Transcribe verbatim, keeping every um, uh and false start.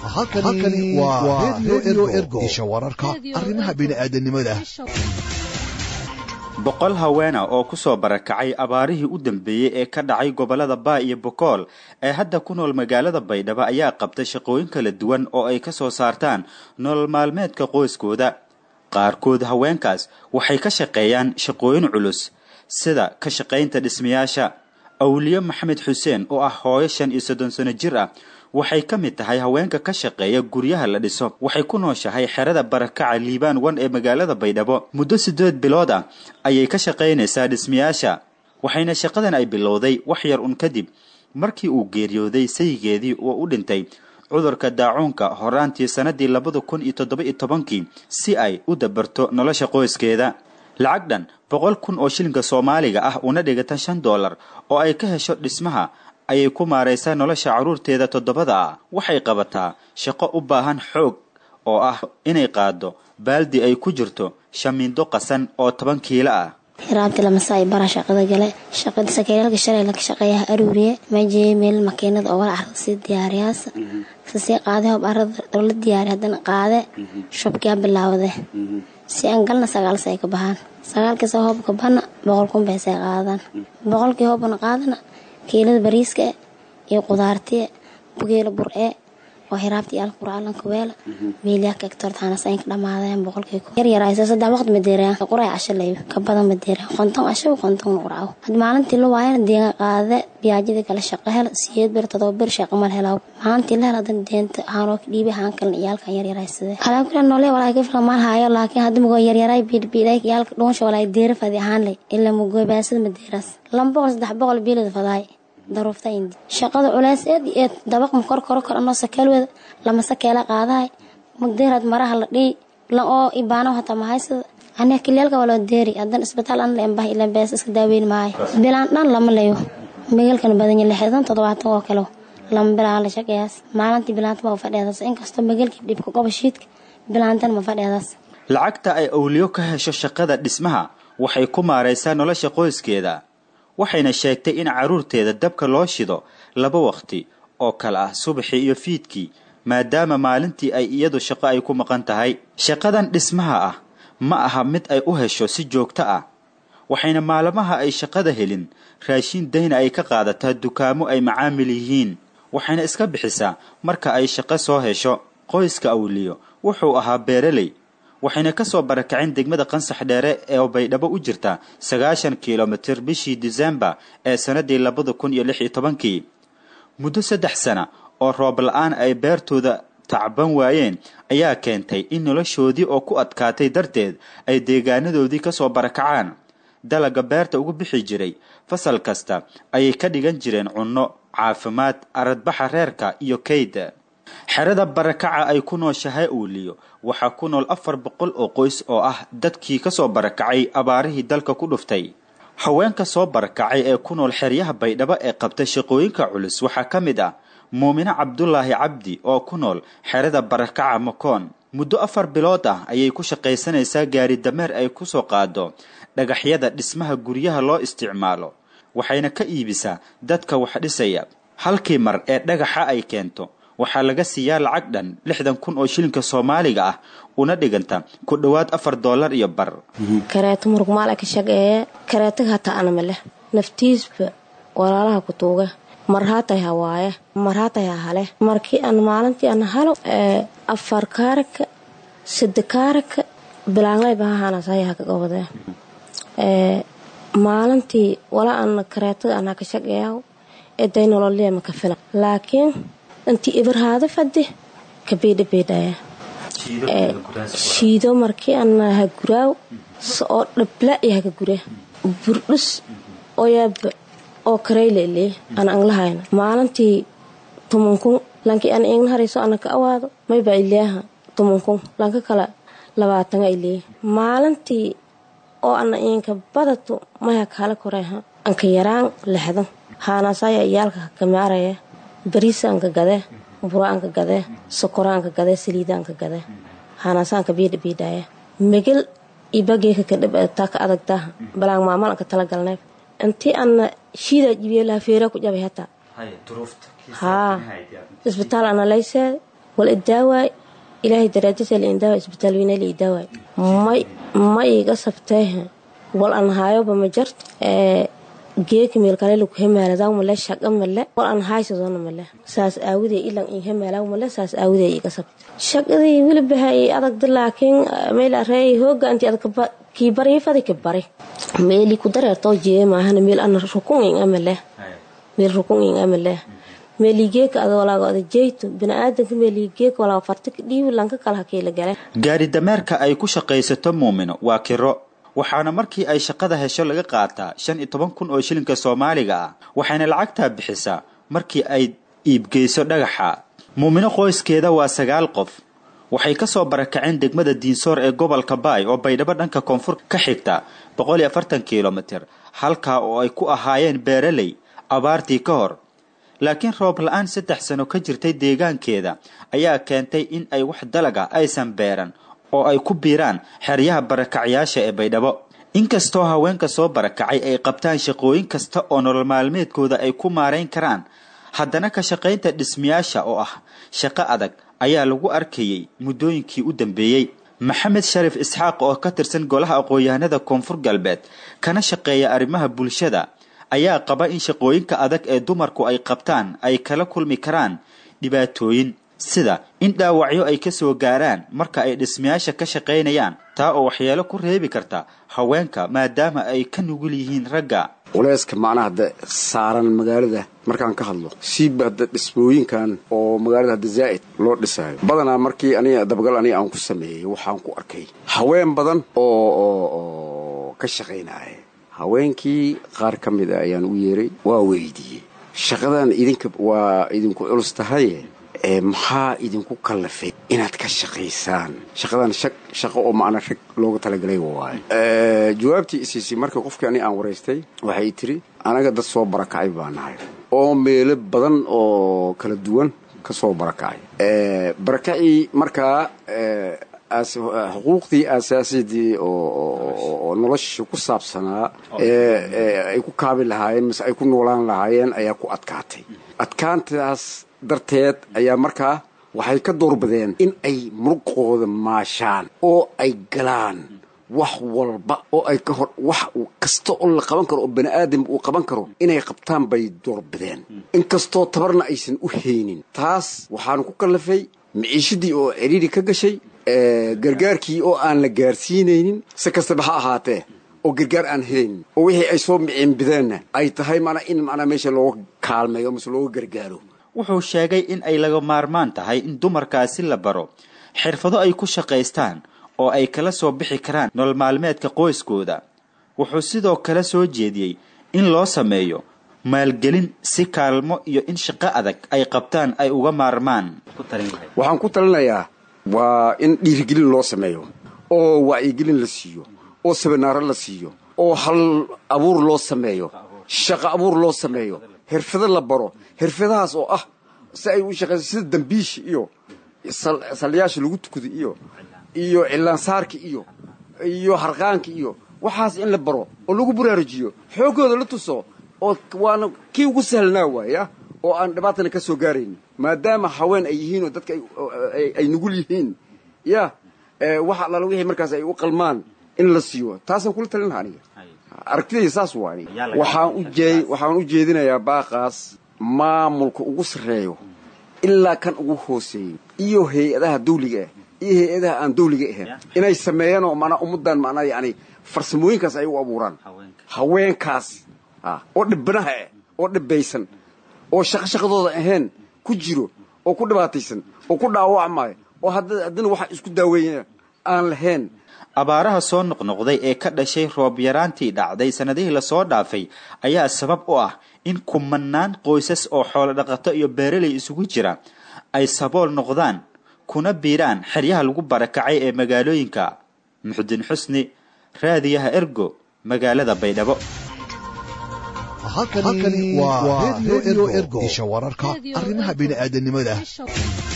halkani waa Radio Ergo isha wararka arrimaha bini'aadanimada. boqol haweena oo ku soo barakacay abaarihii u dambeeyay ee ka dhacay gobolada Baa iyo Boqol ee hadda ku nool magaalada Baydhabo ayaa qabtay shaqooyin kala duwan oo ay ka soo saartaan nolol maalmeedka qoyskooda. qaarkood haweenkaas waxay ka shaqeeyaan shaqooyin culus sida ka shaqeynta dhismayaasha. Awliyo Maxamed Xuseen oo ah hooyo shan iyo soddon sano jir ah waxay ka mid tahay haweenka ka shaqeeya guryaha la dhiso. waxay ku nooshahay xerada barakaca Liibaan one ee magaalada Baydhabo. muddo siddeed bilood ah ayay ka shaqeynaysaa dhismayaasha, waxayna shaqadan ay bilowday wax yar un kadib markii uu geeriyooday saygeedii oo u dhintay cudurka daacuunka horaantii sanadii laba kun iyo toddoba iyo toban si ay u dabarto nolosha qoyskeeda. lacag dhan boqol kun oo shilinka Soomaaliga ah una dhigata shan dollar oo ay ka hesho dhismaha ayay ku maareysaa nolosha caruurteeda toddobada ah. waxay qabataa shaqo u baahan xoog oo ah inay qaado baaldi ay ku jirto shamiindo qasan oo toban kiilo ah. Hiraabti lama saay bara shaqada gale shaqada sakeelka shalay la shaqeeyaa aruuriye ma jeemel makiinad oo wala arsi diyaariyaas si qaade hab arad dawla diyaari hadan qaade shubkiya bilaawday si aan galna sagaal say ka bahan sagaalka soo hobka bana boqol kun bay say qaadan boqolkii hobna qaadana kiilada bariiska iyo qudaartii bugeela bur'e oo hiraabti al quraan ka weel meeliya ka tortaana sayn ka dhamaadeen boqolkii yar yar ay saddex waqti madeeraan quray cashalay ka badan madeeraan qonton casho qonton quraaw had maalintii loo waayeen deegan qaade biyaajida kala shaqo hel siyeed bir todoba bir shaqo mal helaw maalintii la heladan deenta aano dhiibi haan kan iyalka yar yar ay sidee kala kula noolay walaa ka filmaan haayo laakiin hadda mugo yar yar ay biid biiday iyalka dhoonsho walaa deer fadi ahaan leh illa mugo baasad madeeras laba saddex boqol biilad faday daruufta indi shaqada culeyseed ee dabaq ma kor kor kor ama sakeelwada lama sakeela qaaday mugdeerad maraha la dhii la oo ibaano hata ma hayso ana kilaalka wala deeri adan isbitaal aan leen baa ilaa bees iska daaweyn maay bilaan dhan lama leeyo meelkan badan yahay lixdan toddobaatan oo kale lama bilaan la shaqeeyaas maalintii bilaanta ma fadhiyadas in kasto meelkii dibka gobashiidka bilaantan ma fadhiyadas. lacagta ay awliyo ka hesho shaqada dhismaha waxay ku maareysaa nolosha qoyskeeda. waxayna sheegtay in caruurteeda dabka loo shido laba waqti oo kala ah subaxii iyo fiidkii maadaama maalintii ay iyadu shaqo ay ku maqan tahay. shaqadan dhismaha ah ma aha mid ay u hesho si joogto ah, waxayna maalmaha ay shaqada helin raashin dayn ay ka qaadataa dukaamo ay macaamil yihiin, waxayna iska bixisaa marka ay shaqo soo hesho. qoyska Awliyo wuxuu ahaa beeraley, waxayna ka soo barakaceen degmada Qansax Dheere ee Baydhabo u jirta sagaashan kiiloomitir bishii December ee sanadii laba kun iyo lix iyo toban. muddo saddex sano oo roob la'aan ay beertooda tacban waayeen ayaa keentay in noloshoodii oo ku adkaatay darteed ay deegaanadoodii ka soo barakacaan. dalaga beerta ugu bixi jiray fasal kasta ayay ka dhigan jireen cunno, caafimaad, aradbaxa reerka iyo kayd. xerada barakaca ay ku nooshahay Awliyo waxa ku nool afar boqol oo qoys oo ah dadkii ka soo barakacay abaarihii dalka ku dhuftay. haweenka soo barakacay ee ku nool xeryaha Baydhabo ee qabtay shaqooyinka culus waxa kamid ah Muumina Cabdullaahi Cabdi oo ku nool xerada barakaca Makoon. muddo afar bilood ah ayay ku shaqaysanaysaa gaari dameer ay ku soo qaado dhagaxyada dhismaha guryaha loo isticmaalo, waxayna ka iibisaa dadka wax dhisaya. halkii mar ee dhagaxa ay keento waxaa laga siiyaa lacag dhan lixdan kun oo shilinka Soomaaliga ah una dhiganta ku dhawaad afar dollar iyo bar. kareeto murugmaal ka shaqeeya kareeto hata ana male naftiisba walaalaha ku tuuga marhaatay hawaaye marhaatay hale markii aan maalintii aan halo afar kaarka saddex kaarka bilaanay baahana sayaha ka qabada ee maalintii wala aan kareeto ana ka shaqeeyo ee daynololiyay ma ka filan laakiin intii ibraado fadhi ka beeda beedaya ee shiido markii aan ha guraaw soo dhabla iyo ka gure burdus oo yaab oo kareylele aan anglahayn maalintii tobanku lankii aan in hariso aan ka awaado may baa ilaaha tobanku lanka kala labaatan ay leey maalintii oo aan in ka badato may kala koreeha aan ka yaraan lixdan haana saya iyalka ka maaraya bariisaan ka gade buraan ka gade sokoraan ka gade saliidaan ka gade hanasaan ka biid biidaya migil ibageeka ka dhibata ka adagta balang maamal ka tala galnay intii aan shiida jibiye la feera ku jabay hata hay duruufta ha isbitaal ana leysay والدواء إلهي درجة الإندواء إسبتال وين اللي دواء ما ما يقصبته والأنهايو بمجرد أه جيك ميل كله لو هم على ذا وملا شق ملا والأنهاي سوزان ملا ساس أودي إلا إن هم على وملا ساس أودي يقصب شق ذي ولا بهاي أدق لكن ميل رأي هو أنت أدق كبري فذي كبري ميل كدر توجيه ما هن ميل أنا ركون إعمله ميل ركون إعمله ميل جيك هذا ولا قاد جيت بنادم ميل جيك ولا فرتك دي ولا إنك كله كيل جرا gaari dameerka ay ku shaqaysato muumino waa kiro waxaana markii ay shaqada hesho laga qaataa shan iyo toban kun oo shilinka Soomaaliga ah waxayna lacagta bixisaa markii ay iibgeyso dhagaxa muumino qoyskeeda waa sagaal qof waxay ka soo barakaceen degmada Diinsoor ee gobolka Baay oo Baydhabo dhanka koonfur ka xigta boqol iyo afartan kiiloomitir halka oo ay ku ahaayeen beeraley abaartii ka hor laakiin roob la'aan saddex sano ka jirtay deegaankeeda ayaa keentay in ay wax dalaga aysan beeran oo ay ku biiraan xeryaha barakacyaasha ee Baydhabo inkastoo haweenka soo barakacay ay qabtaan shaqooyin kasta oo nolol maalmeedkooda ay ku maareyn karaan haddana ka shaqaynta dhismayaasha oo ah shaqo adag ayaa lagu arkayay muddooyinkii u dambeeyay maxamed sharif isxaaq oo ka tirsan golaha aqoonyahanada koonfur galbeed kana shaqeeya arrimaha bulshada ayaa qaba in shaqooyinka adag ee dumarku ay qabtaan ay kala kulmi karaan dhibaatooyin sida in dhaawacyo ay ka soo gaaraan marka ay dhismayaasha ka shaqeynayaan taa oo waxyeelo ku reebi karta haweenka maadaama ay ka nugul yihiin ragga وليس كمعناه هذا سارن مجالده مركان كهالله سيب هذا اسموين أو مجالده هذا زائد لورد ساي بدنا مركي أنا دبقل أنا أنكو سمي وحنكو أركي هوين بدن أو أو أو كشغين هاي هوين كي غار كم إذا يعني ويري وويدي شغلان إذنك وإذنكو أرستهاي maxaa idinku kallafay inaad ka shaqeysaan shaqadan shaq shaqo oo macna shaq looga talagalay waay ee jawaabtii isisi markii qofkii aan wareystay waxay tiri anaga dad soo barakacay baanahay oo meel badan oo kala duwan ka soo barakacay ee barakacay marka ee xuquuqdii aasaasiga oo nolosha ku saabsanaa ee ay ku kaabi lahaayeen mise ay ku noolaan lahaayeen ayaa ku adkaatay adkaantaas darteed ayaa markaa waxay ka doorbadeen in ay muruqooda maashaan oo ay galaan wax walba oo ay ka hor wax kasta oo la qaban karo oo bani aadam uu qaban karo inay qabtaan bay doorbadeen inkastoo tabarna aysan u haynin taas waxaan ku kallafay miciishadii oo ciriiri ka gashay ee gargaarkii oo aan la gaarsiinaynin si kastaba ha ahaatee oo gargaar aan helin oo wixii ay soo micin bideen ay tahay mana in mana meesha loo kaalmeeyo mise loo gargaaro wuxuu sheegay in ay laga maarmaan tahay in dumarkaasi la baro xirfado ay ku shaqeystaan oo ay kala soo bixi karaan nolol maalmeedka qoyskooda wuxuu sidoo kale soo jeediyay in loo sameeyo maalgelin si kaalmo iyo in shaqo adag ay qabtaan ay uga maarmaan waxaan ku talinayaa waa in dhiirigelin loo sameeyo oo wacyigelin la siiyo oo seminaar la siiyo oo hal abuur loo sameeyo shaqo abuur loo sameeyo xirfado la baro xirfadahaas oo ah si ay u shaqeeyaan sida dambiish iyo salyaasha lagu tukado iyo iyo cilaan saarki iyo iyo harqaanki iyo waxaas in la baro oo lagu buraarujiyo xoogooda la tuso oo waana kii ugu sahlnaa waaya oo aan dhibaatana ka soo gaarayn maadaama haween ay yihiin oo dadka ay ay nugul yihiin ya ee waxa la wixii markaas ay u qalmaan in la siiyo taasaan kula talin lahaa aniga aragtidayda saas waani waxaan u jeey waxaan u jeedinayaa baaqaas maamulka ugu sareeyo ilaa kan ugu hooseeyo iyo hay'adaha dawliga iyo hay'adaha aan dawliga ahayn inay sameeyaan oo mana ummadan macna yaani farsamooyinkaas ay u abuuraan haweenkaas ah oo dhibanaha oo dhibaysan oo shaqo shaqadooda ahayn ku jiro oo ku dhibaataysan oo ku dhaawacmay oo haddana waxa isku daaweeyeen aan lahayn abaaraha soo noqnoqday ee ka dhashay roob yaraantii dhacday sanadihii la soo dhaafay ayaa sabab u ah in kumanaan qoysas oo xoolo dhaqato iyo beeraley isugu jira ay sabool noqdaan kuna biiraan xeryaha lagu barakacay ee magaalooyinka Muxuddin Xusni raadiyaha Ergo magaalada Baydhabo halkani waa radio Ergo isha wararka arrimaha bini'aadanimada